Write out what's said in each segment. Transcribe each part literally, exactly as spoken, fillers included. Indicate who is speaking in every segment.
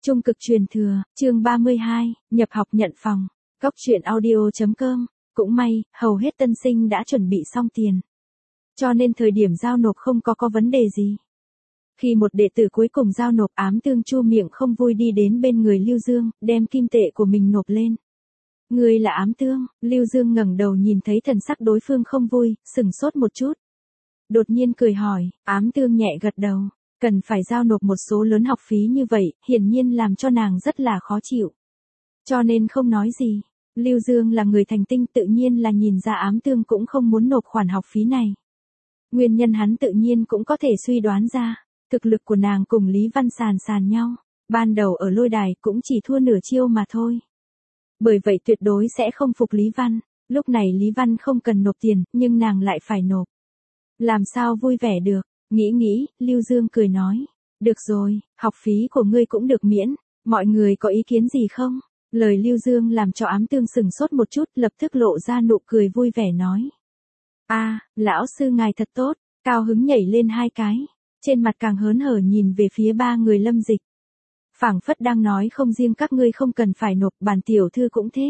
Speaker 1: Trung cực truyền thừa, chương ba mươi hai, nhập học nhận phòng. Góc truyện audio chấm com. Cũng may, hầu hết tân sinh đã chuẩn bị xong tiền. Cho nên thời điểm giao nộp không có có vấn đề gì. Khi một đệ tử cuối cùng giao nộp, Ám Tương chu miệng không vui đi đến bên người Lưu Dương, đem kim tệ của mình nộp lên. Người là Ám Tương, Lưu Dương ngẩng đầu nhìn thấy thần sắc đối phương không vui, sửng sốt một chút. Đột nhiên cười hỏi, Ám Tương nhẹ gật đầu. Cần phải giao nộp một số lớn học phí như vậy, hiển nhiên làm cho nàng rất là khó chịu. Cho nên không nói gì. Lưu Dương là người thành tinh, tự nhiên là nhìn ra Ám Tương cũng không muốn nộp khoản học phí này. Nguyên nhân hắn tự nhiên cũng có thể suy đoán ra. Thực lực của nàng cùng Lý Văn sàn sàn nhau. Ban đầu ở lôi đài cũng chỉ thua nửa chiêu mà thôi. Bởi vậy tuyệt đối sẽ không phục Lý Văn. Lúc này Lý Văn không cần nộp tiền, nhưng nàng lại phải nộp. Làm sao vui vẻ được. Nghĩ nghĩ, Lưu Dương cười nói. Được rồi, học phí của ngươi cũng được miễn. Mọi người có ý kiến gì không? Lời Lưu Dương làm cho Ám Tương sừng sốt một chút, lập tức lộ ra nụ cười vui vẻ nói. A, à, lão sư ngài thật tốt, cao hứng nhảy lên hai cái. Trên mặt càng hớn hở nhìn về phía ba người Lâm Dịch. Phảng phất đang nói không riêng các ngươi không cần phải nộp, bản tiểu thư cũng thế.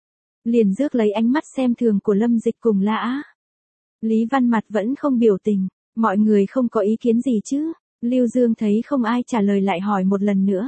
Speaker 1: Liền rước lấy ánh mắt xem thường của Lâm Dịch cùng Lã. Lý Văn mặt vẫn không biểu tình. Mọi người không có ý kiến gì chứ? Lưu Dương thấy không ai trả lời lại hỏi một lần nữa.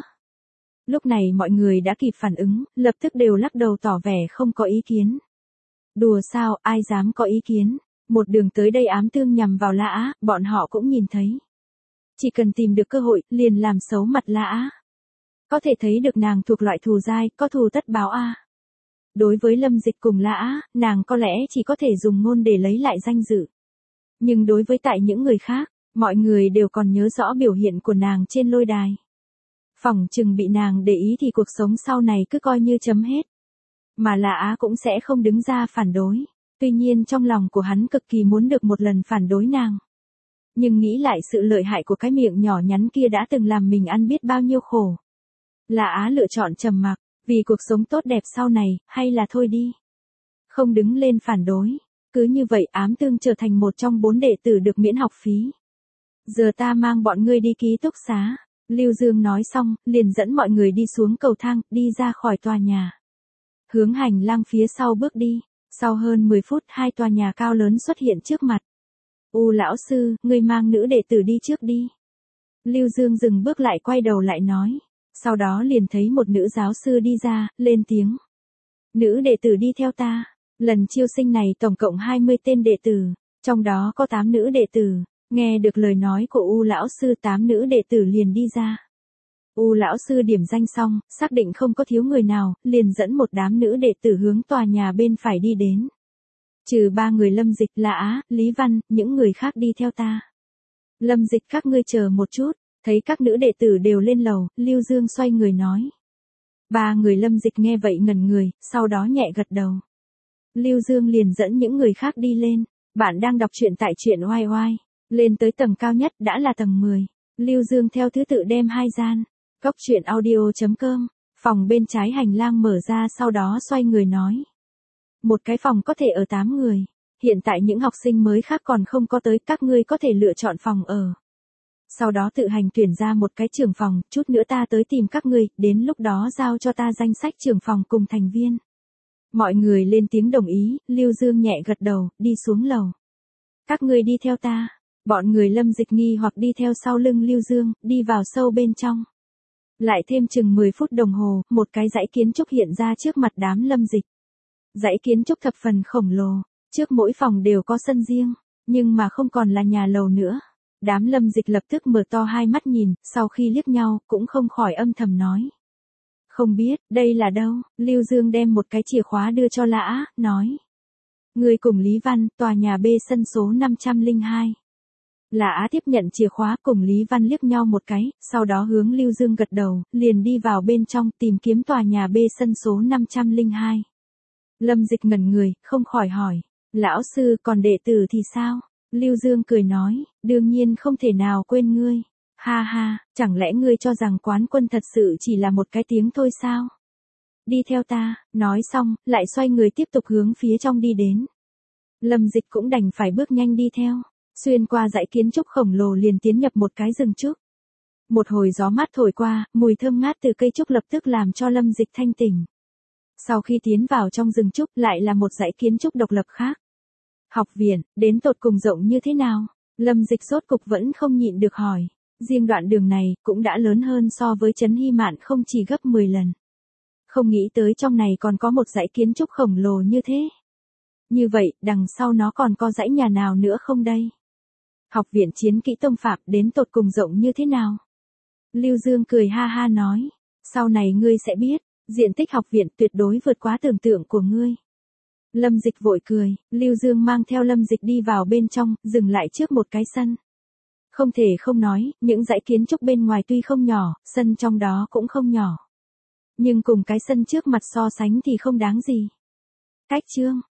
Speaker 1: Lúc này mọi người đã kịp phản ứng, lập tức đều lắc đầu tỏ vẻ không có ý kiến. Đùa sao, ai dám có ý kiến? Một đường tới đây Ám Tương nhằm vào Lã, bọn họ cũng nhìn thấy. Chỉ cần tìm được cơ hội, liền làm xấu mặt Lã. Có thể thấy được nàng thuộc loại thù dai, có thù tất báo a. Đối với Lâm Dịch cùng Lã, nàng có lẽ chỉ có thể dùng ngôn để lấy lại danh dự. Nhưng đối với tại những người khác, mọi người đều còn nhớ rõ biểu hiện của nàng trên lôi đài. Phỏng chừng bị nàng để ý thì cuộc sống sau này cứ coi như chấm hết. Mà Lã cũng sẽ không đứng ra phản đối. Tuy nhiên trong lòng của hắn cực kỳ muốn được một lần phản đối nàng. Nhưng nghĩ lại sự lợi hại của cái miệng nhỏ nhắn kia đã từng làm mình ăn biết bao nhiêu khổ. Lã lựa chọn trầm mặc, vì cuộc sống tốt đẹp sau này, hay là thôi đi. Không đứng lên phản đối. Cứ như vậy Ám Tương trở thành một trong bốn đệ tử được miễn học phí. Giờ ta mang bọn ngươi đi ký túc xá. Lưu Dương nói xong, liền dẫn mọi người đi xuống cầu thang, đi ra khỏi tòa nhà. Hướng hành lang phía sau bước đi. Sau hơn mười phút, hai tòa nhà cao lớn xuất hiện trước mặt. U lão sư, ngươi mang nữ đệ tử đi trước đi. Lưu Dương dừng bước lại quay đầu lại nói. Sau đó liền thấy một nữ giáo sư đi ra, lên tiếng. Nữ đệ tử đi theo ta. Lần chiêu sinh này tổng cộng hai mươi tên đệ tử, trong đó có tám nữ đệ tử. Nghe được lời nói của U lão sư, tám nữ đệ tử liền đi ra. U lão sư điểm danh xong, xác định không có thiếu người nào, liền dẫn một đám nữ đệ tử hướng tòa nhà bên phải đi đến. Trừ ba người Lâm Dịch, Lã, Lý Văn, những người khác đi theo ta. Lâm Dịch, các ngươi chờ một chút. Thấy các nữ đệ tử đều lên lầu, Lưu Dương xoay người nói. Ba người Lâm Dịch nghe vậy ngẩn người, sau đó nhẹ gật đầu. Lưu Dương liền dẫn những người khác đi lên. Bạn đang đọc truyện tại truyện oai oai. Lên tới tầng cao nhất đã là tầng mười. Lưu Dương theo thứ tự đem hai gian. Góc truyện audio chấm com. Phòng bên trái hành lang mở ra, sau đó xoay người nói. Một cái phòng có thể ở tám người. Hiện tại những học sinh mới khác còn không có tới, các ngươi có thể lựa chọn phòng ở. Sau đó tự hành tuyển ra một cái trưởng phòng, chút nữa ta tới tìm các ngươi, đến lúc đó giao cho ta danh sách trưởng phòng cùng thành viên. Mọi người lên tiếng đồng ý, Lưu Dương nhẹ gật đầu, đi xuống lầu. Các ngươi đi theo ta. Bọn người Lâm Dịch nghi hoặc đi theo sau lưng Lưu Dương, đi vào sâu bên trong. Lại thêm chừng mười phút đồng hồ, một cái dãy kiến trúc hiện ra trước mặt đám Lâm Dịch. Dãy kiến trúc thập phần khổng lồ, trước mỗi phòng đều có sân riêng, nhưng mà không còn là nhà lầu nữa. Đám Lâm Dịch lập tức mở to hai mắt nhìn, sau khi liếc nhau, cũng không khỏi âm thầm nói. Không biết, đây là đâu? Lưu Dương đem một cái chìa khóa đưa cho Lã, nói. Người cùng Lý Văn, tòa nhà B sân số năm trăm lẻ hai. Lã tiếp nhận chìa khóa, cùng Lý Văn liếc nhau một cái, sau đó hướng Lưu Dương gật đầu, liền đi vào bên trong tìm kiếm tòa nhà B sân số năm trăm lẻ hai. Lâm Dịch ngẩn người, không khỏi hỏi. Lão sư, còn đệ tử thì sao? Lưu Dương cười nói, đương nhiên không thể nào quên ngươi. Ha ha, chẳng lẽ ngươi cho rằng Quán Quân thật sự chỉ là một cái tiếng thôi sao? Đi theo ta, nói xong, lại xoay người tiếp tục hướng phía trong đi đến. Lâm Dịch cũng đành phải bước nhanh đi theo. Xuyên qua dãy kiến trúc khổng lồ liền tiến nhập một cái rừng trúc. Một hồi gió mát thổi qua, mùi thơm ngát từ cây trúc lập tức làm cho Lâm Dịch thanh tỉnh. Sau khi tiến vào trong rừng trúc lại là một dãy kiến trúc độc lập khác. Học viện, đến tột cùng rộng như thế nào? Lâm Dịch rốt cục vẫn không nhịn được hỏi. Riêng đoạn đường này cũng đã lớn hơn so với Trấn Hy Mạn không chỉ gấp mười lần. Không nghĩ tới trong này còn có một dãy kiến trúc khổng lồ như thế. Như vậy, đằng sau nó còn có dãy nhà nào nữa không đây? Học viện Chiến Kỹ Tông Phạm đến tột cùng rộng như thế nào? Lưu Dương cười ha ha nói. Sau này ngươi sẽ biết, diện tích học viện tuyệt đối vượt quá tưởng tượng của ngươi. Lâm Dịch vội cười, Lưu Dương mang theo Lâm Dịch đi vào bên trong, dừng lại trước một cái sân. Không thể không nói, những dãy kiến trúc bên ngoài tuy không nhỏ, sân trong đó cũng không nhỏ. Nhưng cùng cái sân trước mặt so sánh thì không đáng gì. Cách chương